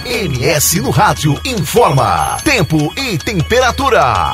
MS no Rádio informa tempo e temperatura.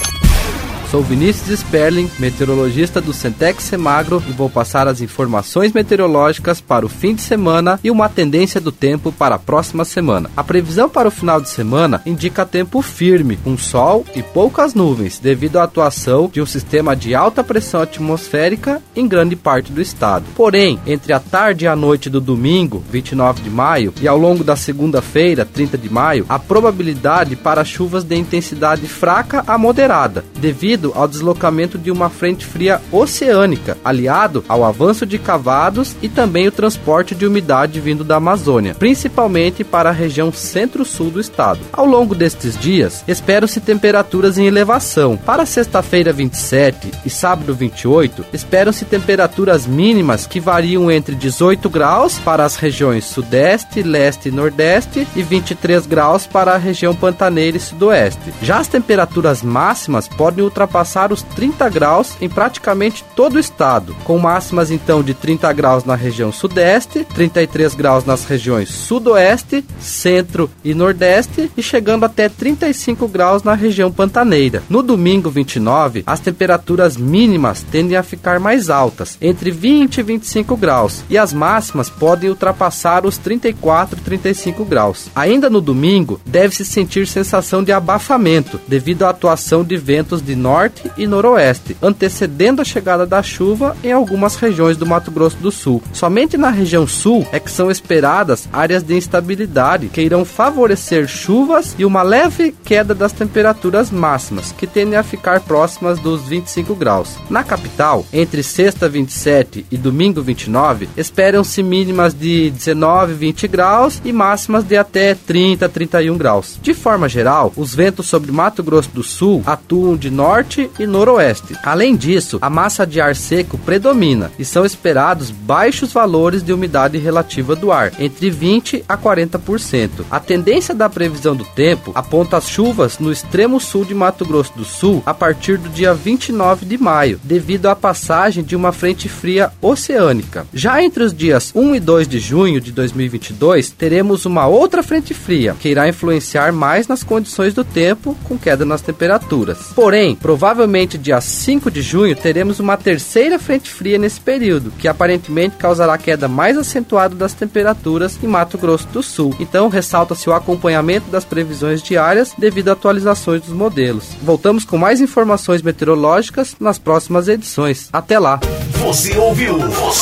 Sou Vinícius Sperling, meteorologista do Centex Semagro, e vou passar as informações meteorológicas para o fim de semana e uma tendência do tempo para a próxima semana. A previsão para o final de semana indica tempo firme, com sol e poucas nuvens, devido à atuação de um sistema de alta pressão atmosférica em grande parte do estado. Porém, entre a tarde e a noite do domingo, 29 de maio, e ao longo da segunda-feira, 30 de maio, há probabilidade para chuvas de intensidade fraca a moderada, devido ao deslocamento de uma frente fria oceânica, aliado ao avanço de cavados e também o transporte de umidade vindo da Amazônia, principalmente para a região centro-sul do estado. Ao longo destes dias, esperam-se temperaturas em elevação. Para sexta-feira 27 e sábado 28, esperam-se temperaturas mínimas que variam entre 18 graus para as regiões sudeste, leste e nordeste e 23 graus para a região pantaneira e sudoeste. Já as temperaturas máximas podem ultrapassar os 30 graus em praticamente todo o estado, com máximas então de 30 graus na região sudeste, 33 graus nas regiões sudoeste, centro e nordeste e chegando até 35 graus na região pantaneira. No domingo 29, as temperaturas mínimas tendem a ficar mais altas, entre 20 e 25 graus, e as máximas podem ultrapassar os 34 e 35 graus. Ainda no domingo, deve-se sentir sensação de abafamento, devido à atuação de ventos de norte e noroeste, antecedendo a chegada da chuva em algumas regiões do Mato Grosso do Sul. Somente na região sul é que são esperadas áreas de instabilidade que irão favorecer chuvas e uma leve queda das temperaturas máximas, que tendem a ficar próximas dos 25 graus. Na capital, entre sexta 27 e domingo 29, esperam-se mínimas de 19 e 20 graus e máximas de até 30 a 31 graus. De forma geral, os ventos sobre Mato Grosso do Sul atuam de norte e noroeste. Além disso, a massa de ar seco predomina e são esperados baixos valores de umidade relativa do ar, entre 20% a 40%. A tendência da previsão do tempo aponta as chuvas no extremo sul de Mato Grosso do Sul a partir do dia 29 de maio, devido à passagem de uma frente fria oceânica. Já entre os dias 1 e 2 de junho de 2022, teremos uma outra frente fria, que irá influenciar mais nas condições do tempo, com queda nas temperaturas. Porém, provavelmente dia 5 de junho teremos uma terceira frente fria nesse período, que aparentemente causará queda mais acentuada das temperaturas em Mato Grosso do Sul. Então ressalta-se o acompanhamento das previsões diárias devido a atualizações dos modelos. Voltamos com mais informações meteorológicas nas próximas edições. Até lá! Você ouviu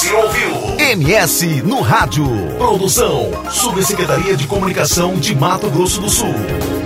MS no Rádio. Produção Subsecretaria de Comunicação de Mato Grosso do Sul.